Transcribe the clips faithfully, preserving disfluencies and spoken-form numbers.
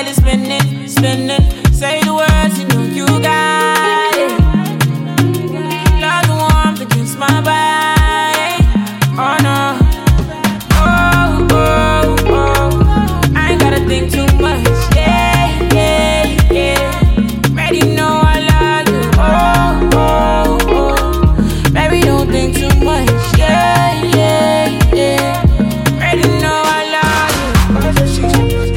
girl is spinning, spinning. Say the words, you know you got it. Love the warmth against my body. Oh no. Oh, oh, oh. I ain't gotta think too much. Yeah, yeah, yeah. Ready, know I love you. Oh, oh, oh. Baby, don't think too much. Yeah, yeah, yeah. Ready, know I love you.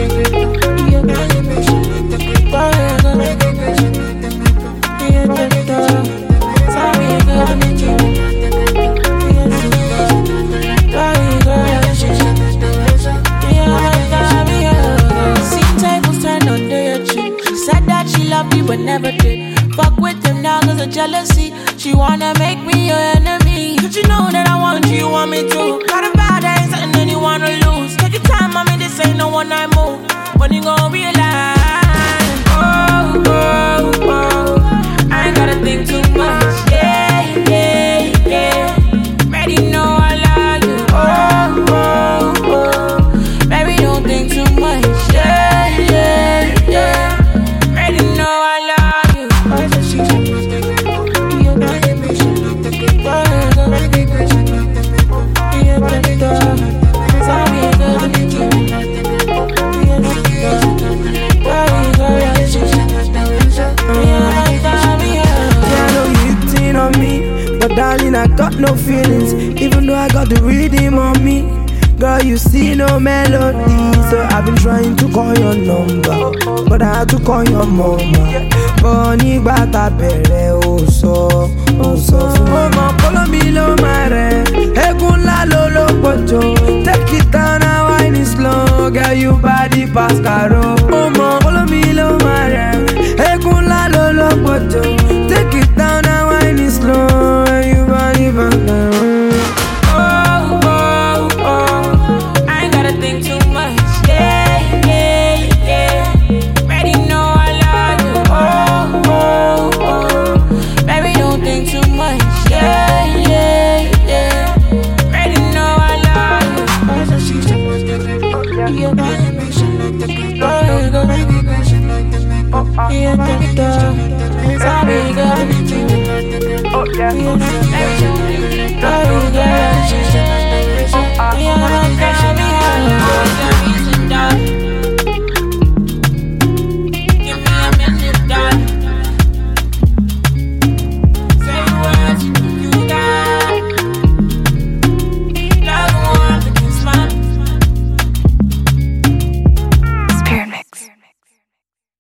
But never did. Fuck with them now cause of jealousy. She wanna make me your enemy. Cause you know that I want you, you want me too. Got a bad ain't something that you wanna lose. Take your time, mommy, this ain't no one night move. When you gon' realize, oh, oh, oh, I ain't gotta think too much. Yeah, yeah, yeah. Ready, know I love you. Oh, oh, oh. Baby, don't think too much. Yeah, yeah, yeah. Ready, know I love you. But darling, I got no feelings, even though I got the rhythm on me. Girl, you see no melody, so I've been trying to call your number, but I had to call your mama. Bonnie bata bere oso, oso fuma polo mi lo mare, egun la lo lo pocho. Take it down and wine it slow, girl, you body pass caro.